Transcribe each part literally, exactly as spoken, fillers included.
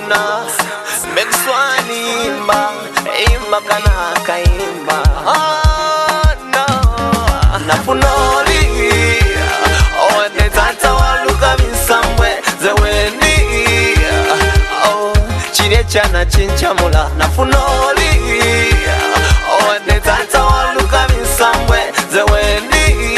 nafuna Mekuswani imba Imba kana kaimba Oh no Nafunoli Oh the tata waluka misamwe Zeweni Oh chile chana chinchamula Nafunoli Oh the tata waluka misamwe Zeweni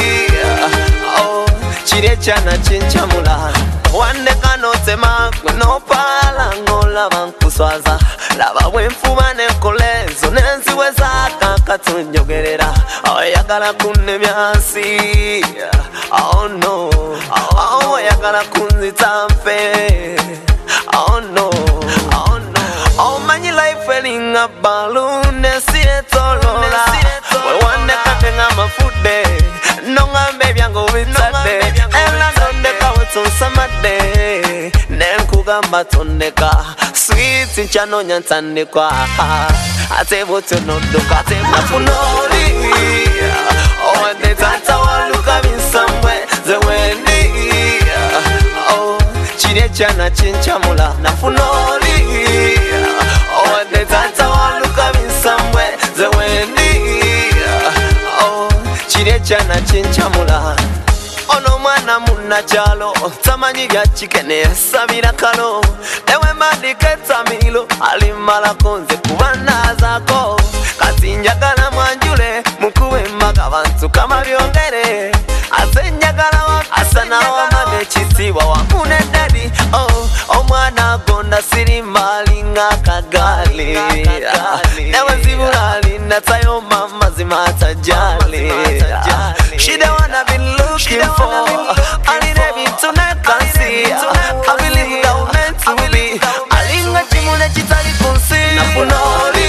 Oh chile chana chinchamula Wande kanote makwe no pala ngola bankuswaza Laba wenfuma nenkolezo nenziweza kakatunjogerera Oyagala kunemyasi Oh no Oh oyagala kunzitamfe Oh no Oh no Oh manyi life feeling a balloon Nesire tolola We wande katenga mafude Nonga baby yango witsade Ela donde kawetu samade Nenkugamba tondeka Sweet inchano nyantandekwa Ate voto nodoka Ate nafunoli Oh ande tata waluka minsamwe Zeweni Oh chile chana chinchamula Nafunoli Oh ande tata waluka minsamwe Zeweni Oh chile chana chinchamula Ono mwana muna chalo Tamanyi ya chikene Sabira kalo Ewe madiketa milo Alimala konze kubana zako Kati njagala mwanjule Mukuwe mbaga bantu kama vyongere Ase njagala wako Asana wama mechitiwa wakune daddy Oh, oh mwana gonda siri mali nga kagali Ewe zibulali natayo mama zimata jali She the one I've been looking for I need every tonight can see I believe that meant to be Alinga chimune chitali kunsi Nafunoli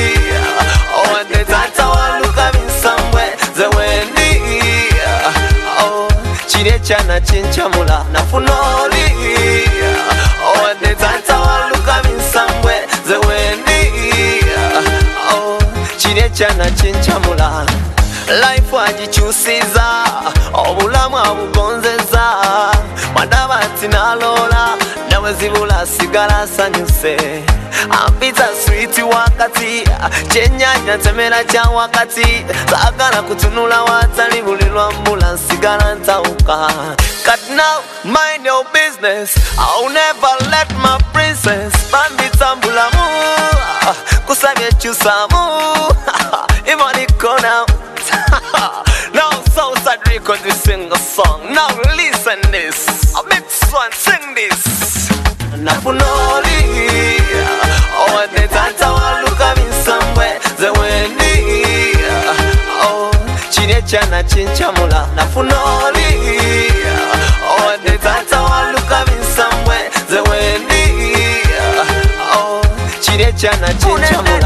Oh and the tata waluka minsamwe Zeweni Oh chile chana chinchamula Nafunoli Oh and the tata waluka minsamwe Zeweni Oh chile chana chinchamula Life wajichusiza Obulamu abugonzeza Madabati nalola Nawe zibula sigala sanyuse Ambita sweet wakati Chenyanya temera cha wakati Sagana kutunula watali Bulilwa mbula sigala ntauka Cut now, mind your business I'll never let my princess Bambita mbulamu Kusabye chusamu Imani kona Now Southside Records will sing a song. Now listen this. A big one, sing this. Nafunoli Oh the tata waluka minsamwe Zeweni Oh chile chana chinchamula Nafunoli Oh the tata waluka minsamwe Zeweni Oh chile chana chinchamula